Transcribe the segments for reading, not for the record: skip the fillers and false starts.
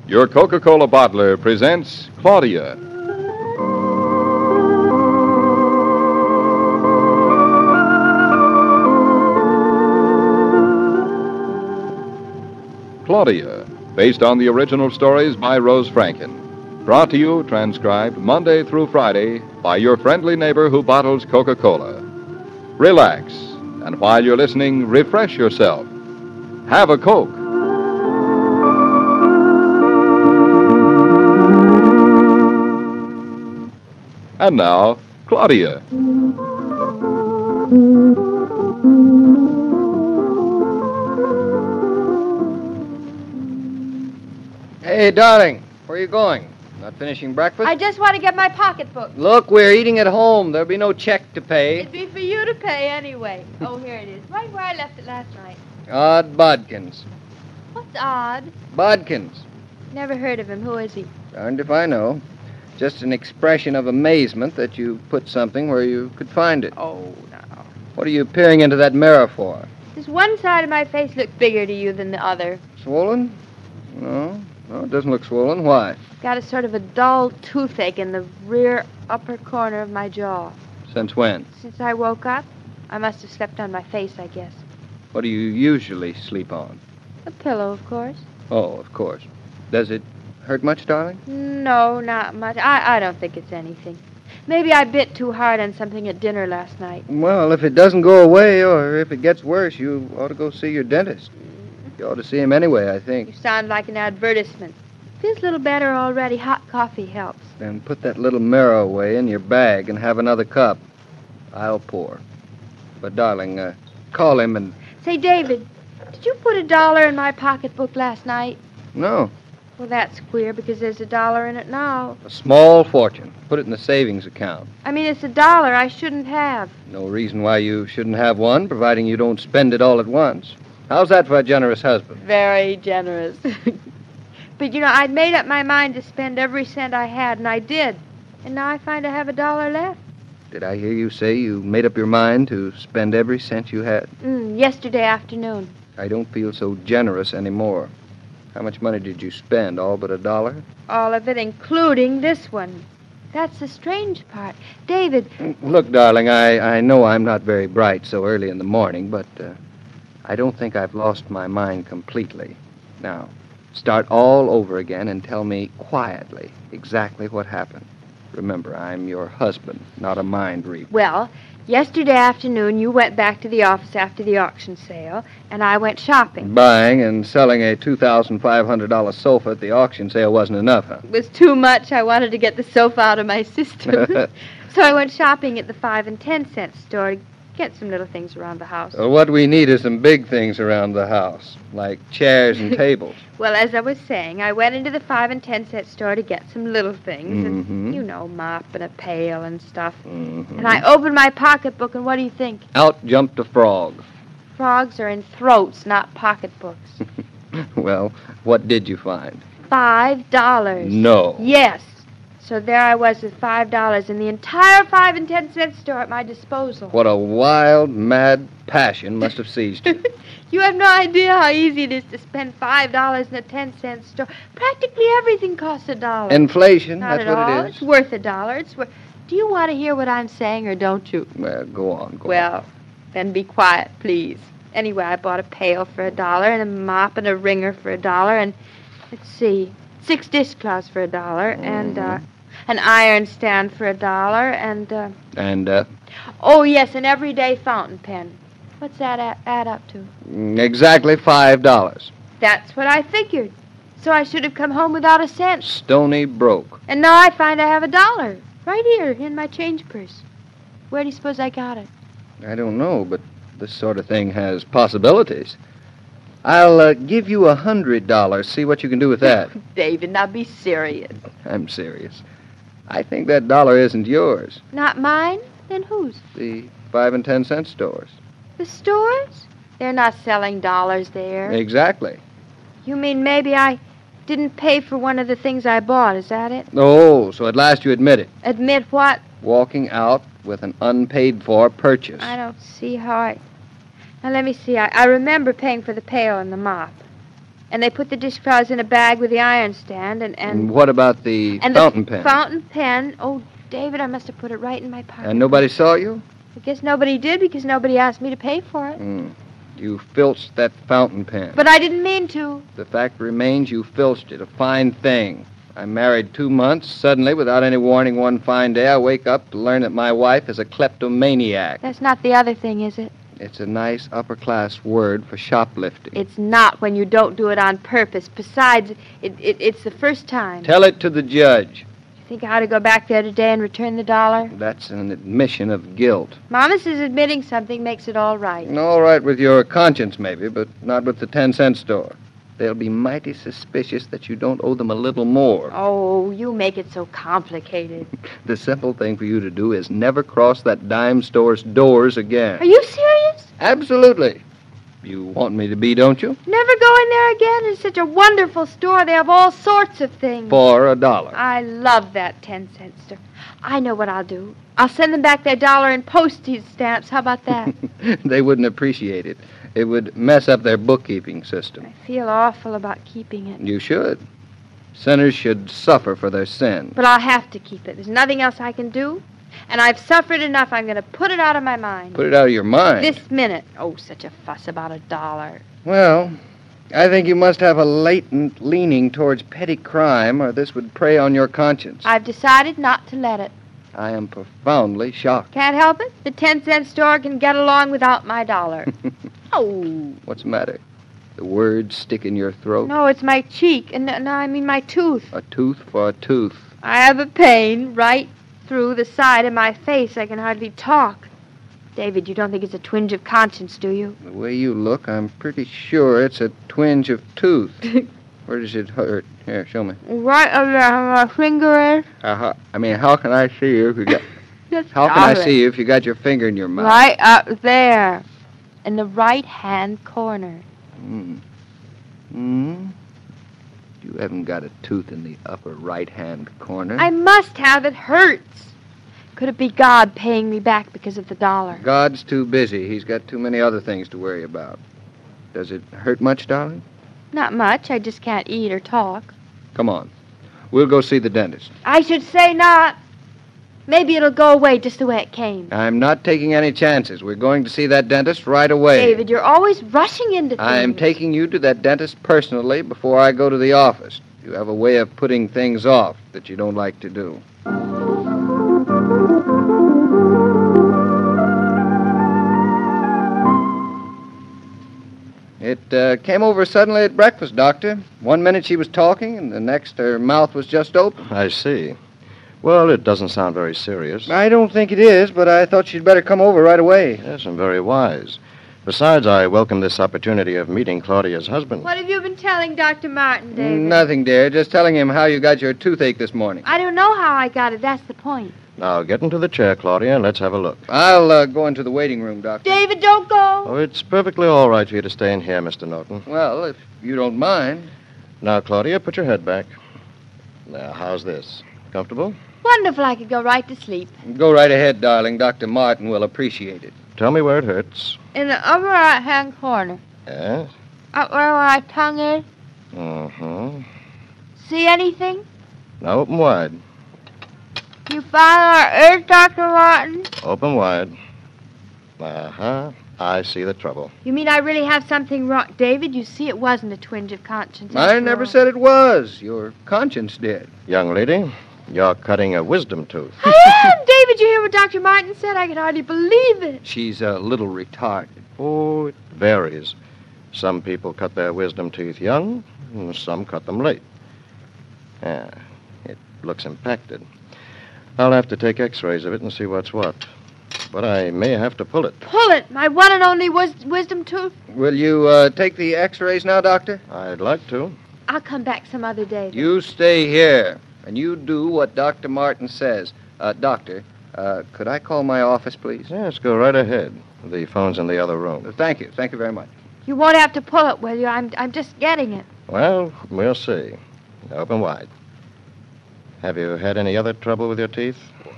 Your Coca-Cola bottler presents Claudia. Claudia, based on the original stories by Rose Franken. Brought to you, transcribed Monday through Friday by your friendly neighbor who bottles Coca-Cola. Relax, and while you're listening, refresh yourself. Have a Coke. And now, Claudia. Hey, darling, where are you going? Not finishing breakfast? I just want to get my pocketbook. Look, we're eating at home. There'll be no check to pay. It'd be for you to pay anyway. Oh, here it is. Right where I left it last night. Odd Bodkins. What's odd? Bodkins. Never heard of him. Who is he? Darned if I know. Just an expression of amazement that you put something where you could find it. Oh, no. What are you peering into that mirror for? Does one side of my face look bigger to you than the other? Swollen? No, it doesn't look swollen. Why? Got a sort of a dull toothache in the rear upper corner of my jaw. Since when? Since I woke up, I must have slept on my face, I guess. What do you usually sleep on? A pillow, of course. Oh, of course. Does it hurt much, darling? No, not much. I don't think it's anything. Maybe I bit too hard on something at dinner last night. Well, if it doesn't go away or if it gets worse, you ought to go see your dentist. You ought to see him anyway, I think. You sound like an advertisement. Feels a little better already. Hot coffee helps. Then put that little mirror away in your bag and have another cup. I'll pour. But, darling, call him and... Say, David, did you put $1 in my pocketbook last night? No. Well, that's queer because there's $1 in it now. A small fortune. Put it in the savings account. I mean, it's $1 I shouldn't have. No reason why you shouldn't have one, providing you don't spend it all at once. How's that for a generous husband? Very generous. But, I'd made up my mind to spend every cent I had, and I did. And now I find I have $1 left. Did I hear you say you made up your mind to spend every cent you had? Yesterday afternoon. I don't feel so generous anymore. How much money did you spend, all but $1? All of it, including this one. That's the strange part. David... Look, darling, I know I'm not very bright so early in the morning, but I don't think I've lost my mind completely. Now, start all over again and tell me quietly exactly what happened. Remember, I'm your husband, not a mind reader. Well, yesterday afternoon you went back to the office after the auction sale, and I went shopping. Buying and selling a $2,500 sofa at the auction sale wasn't enough, huh? It was too much. I wanted to get the sofa out of my system. So I went shopping at the 5 and 10 cent store to get some little things around the house. Well, what we need is some big things around the house, like chairs and tables. Well, as I was saying, I went into the 5 and 10 cent store to get some little things. Mm-hmm. And, mop and a pail and stuff. Mm-hmm. And I opened my pocketbook, and what do you think? Out jumped a frog. Frogs are in throats, not pocketbooks. Well, what did you find? $5. No. Yes. So there I was with $5 and the entire 5 and 10 cent store at my disposal. What a wild, mad passion must have seized you. You have no idea how easy it is to spend $5 in a 10-cent store. Practically everything costs $1. Inflation, Not that's at what all. it is. It's worth $1. It's worth... Do you want to hear what I'm saying, or don't you? Well, go on. Well, then be quiet, please. Anyway, I bought a pail for $1 and a mop and a wringer for $1 and, let's see, 6 dishcloths for $1 and an iron stand for $1 and... Oh, yes, an everyday fountain pen. What's that add up to? Exactly $5. That's what I figured. So I should have come home without a cent. Stony broke. And now I find I have $1 right here in my change purse. Where do you suppose I got it? I don't know, but this sort of thing has possibilities. I'll give you $100. See what you can do with that. David, now be serious. I'm serious. I think that dollar isn't yours. Not mine? Then whose? The 5 and 10 cent stores. The stores? They're not selling dollars there. Exactly. You mean maybe I didn't pay for one of the things I bought, is that it? Oh, so at last you admit it. Admit what? Walking out with an unpaid-for purchase. I don't see how I... Now, let me see. I remember paying for the pail and the mop. And they put the dishcloths in a bag with the iron stand, And and what about the and fountain the pen? fountain pen. Oh, David, I must have put it right in my pocket. And nobody saw you? I guess nobody did because nobody asked me to pay for it. You filched that fountain pen. But I didn't mean to. The fact remains you filched it. A fine thing. I'm married 2 months. Suddenly, without any warning, one fine day, I wake up to learn that my wife is a kleptomaniac. That's not the other thing, is it? It's a nice upper-class word for shoplifting. It's not when you don't do it on purpose. Besides, it's the first time. Tell it to the judge. You think I ought to go back there today and return the dollar? That's an admission of guilt. Mama says admitting something makes it all right. All right with your conscience, maybe, but not with the 10-cent store. They'll be mighty suspicious that you don't owe them a little more. Oh, you make it so complicated. The simple thing for you to do is never cross that dime store's doors again. Are you serious? Absolutely. You want me to be, don't you? Never go in there again? It's such a wonderful store. They have all sorts of things. For $1. I love that 10-cent store. I know what I'll do. I'll send them back their dollar in postage stamps. How about that? They wouldn't appreciate it. It would mess up their bookkeeping system. I feel awful about keeping it. You should. Sinners should suffer for their sin. But I'll have to keep it. There's nothing else I can do. And I've suffered enough. I'm going to put it out of my mind. Put it out of your mind. This minute. Oh, such a fuss about $1. Well, I think you must have a latent leaning towards petty crime, or this would prey on your conscience. I've decided not to let it. I am profoundly shocked. Can't help it. The 10-cent store can get along without my dollar. Oh. What's the matter? The words stick in your throat? No, it's my cheek. And no, I mean my tooth. A tooth for a tooth. I have a pain right through the side of my face. I can hardly talk. David, you don't think it's a twinge of conscience, do you? The way you look, I'm pretty sure it's a twinge of tooth. Where does it hurt? Here, show me. Right under my finger is. How can I see you if you got... Just How can I stop it. see you if you got your finger in your mouth? Right up there. In the right-hand corner. You haven't got a tooth in the upper right-hand corner. I must have. It hurts. Could it be God paying me back because of the dollar? God's too busy. He's got too many other things to worry about. Does it hurt much, darling? Not much. I just can't eat or talk. Come on. We'll go see the dentist. I should say not. Maybe it'll go away just the way it came. I'm not taking any chances. We're going to see that dentist right away. David, you're always rushing into things. I'm taking you to that dentist personally before I go to the office. You have a way of putting things off that you don't like to do. It came over suddenly at breakfast, Doctor. 1 minute she was talking, and the next her mouth was just open. I see. Well, it doesn't sound very serious. I don't think it is, but I thought she'd better come over right away. Yes, and very wise. Besides, I welcome this opportunity of meeting Claudia's husband. What have you been telling Dr. Martin, David? Nothing, dear. Just telling him how you got your toothache this morning. I don't know how I got it. That's the point. Now, get into the chair, Claudia, and let's have a look. I'll go into the waiting room, Doctor. David, don't go. Oh, it's perfectly all right for you to stay in here, Mr. Norton. Well, if you don't mind. Now, Claudia, put your head back. Now, how's this? Comfortable? Wonderful. I could go right to sleep. Go right ahead, darling. Dr. Martin will appreciate it. Tell me where it hurts. In the upper right-hand corner. Yes? Up where my tongue is. Mm-hmm. See anything? Now open wide. You find our ears, Dr. Martin? Open wide. Uh-huh. I see the trouble. You mean I really have something wrong? David, you see it wasn't a twinge of conscience. I after never all. said it was. Your conscience did. Young lady, you're cutting a wisdom tooth. I am! David, you hear what Dr. Martin said? I can hardly believe it. She's a little retarded. Oh, it varies. Some people cut their wisdom teeth young, and some cut them late. Yeah, it looks impacted. I'll have to take x-rays of it and see what's what. But I may have to pull it. Pull it. My one and only wisdom tooth. Will you take the x-rays now, Doctor? I'd like to. I'll come back some other day. then. You stay here, and you do what Dr. Martin says. Doctor, could I call my office, please? Yes, go right ahead. The phone's in the other room. Thank you. Thank you very much. You won't have to pull it, will you? I'm just getting it. Well, we'll see. Open wide. Have you had any other trouble with your teeth?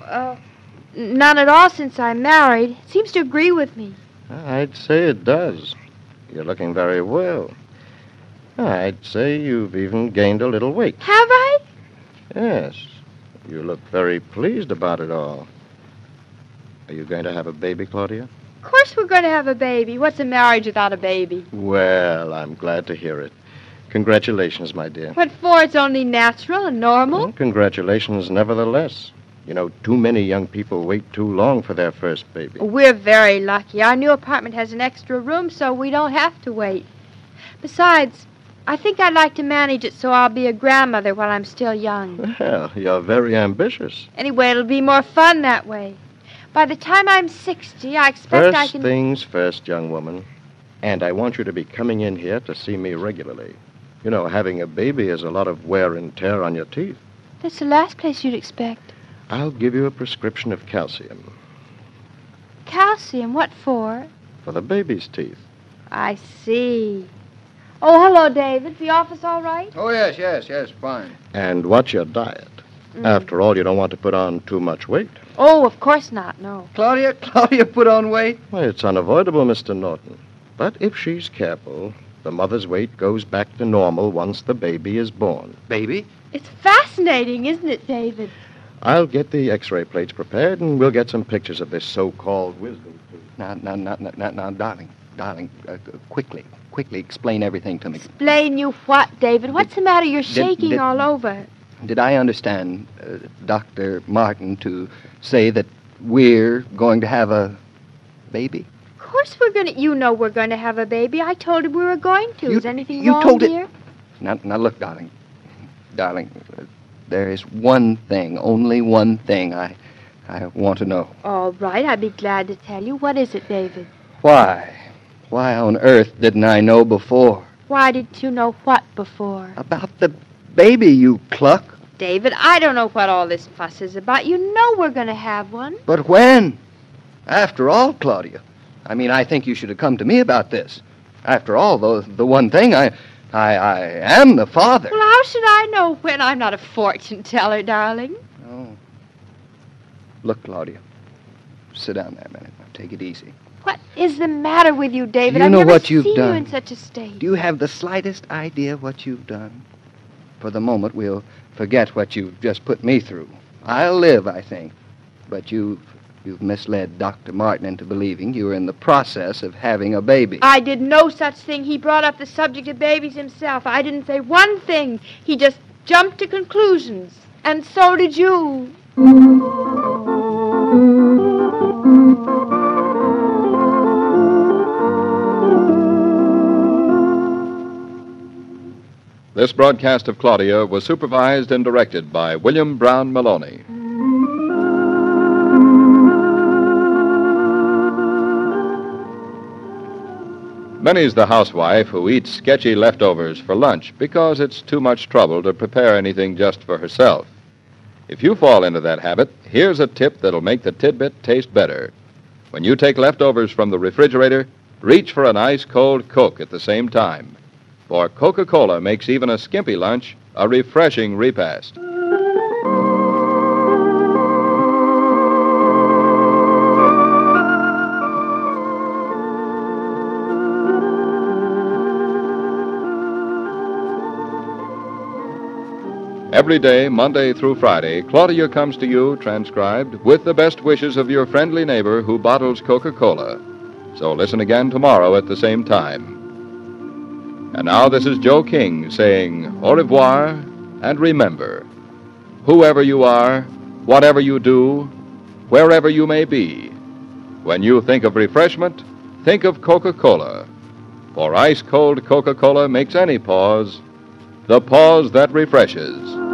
None at all since I'm married. It seems to agree with me. I'd say it does. You're looking very well. I'd say you've even gained a little weight. Have I? Yes. You look very pleased about it all. Are you going to have a baby, Claudia? Of course we're going to have a baby. What's a marriage without a baby? Well, I'm glad to hear it. Congratulations, my dear. What for? It's only natural and normal. Well, congratulations nevertheless. You know, too many young people wait too long for their first baby. We're very lucky. Our new apartment has an extra room, so we don't have to wait. Besides, I think I'd like to manage it so I'll be a grandmother while I'm still young. Well, you're very ambitious. Anyway, it'll be more fun that way. By the time I'm 60, I expect I First can... things first, young woman. And I want you to be coming in here to see me regularly. You know, having a baby is a lot of wear and tear on your teeth. That's the last place you'd expect. I'll give you a prescription of calcium Calcium? What for? for the baby's teeth. I see. Oh, hello, David. The office all right? Oh, yes, fine. And watch your diet. After all, you don't want to put on too much weight. Oh, of course not, no. Claudia put on weight? Well, it's unavoidable, Mr. Norton. But if she's careful, the mother's weight goes back to normal once the baby is born. Baby? It's fascinating, isn't it, David? I'll get the x-ray plates prepared, and we'll get some pictures of this so-called wisdom tooth. Now, darling, quickly explain everything to me. Explain you what, David? What's the matter? You're shaking all over. Did I understand Dr. Martin to say that we're going to have a baby? Of course we're going to... You know we're going to have a baby. I told him we were going to. Is anything you wrong, told it- dear? Now look, darling, there is one thing, only one thing I want to know. All right, I'd be glad to tell you. What is it, David? Why on earth didn't I know before? Why didn't you know what before? About the baby, you cluck. David, I don't know what all this fuss is about. You know we're going to have one. But when? After all, Claudia, I think you should have come to me about this. After all, the one thing, I am the father. Well, how should I know when? I'm not a fortune teller, darling. Oh. Look, Claudia, sit down there a minute. Now, take it easy. What is the matter with you, David? Do you I've know never what you've seen done? you in such a state. Do you have the slightest idea what you've done? For the moment, we'll forget what you've just put me through. I'll live, I think. But you've misled Dr. Martin into believing you were in the process of having a baby. I did no such thing. He brought up the subject of babies himself. I didn't say one thing. He just jumped to conclusions. And so did you. This broadcast of Claudia was supervised and directed by William Brown Maloney. Minnie's the housewife who eats sketchy leftovers for lunch because it's too much trouble to prepare anything just for herself. If you fall into that habit, here's a tip that'll make the tidbit taste better. When you take leftovers from the refrigerator, reach for an ice-cold Coke at the same time. For Coca-Cola makes even a skimpy lunch a refreshing repast. Every day, Monday through Friday, Claudia comes to you, transcribed, with the best wishes of your friendly neighbor who bottles Coca-Cola. So listen again tomorrow at the same time. And now this is Joe King saying au revoir, and remember, whoever you are, whatever you do, wherever you may be, when you think of refreshment, think of Coca-Cola. For ice-cold Coca-Cola makes any pause the pause that refreshes.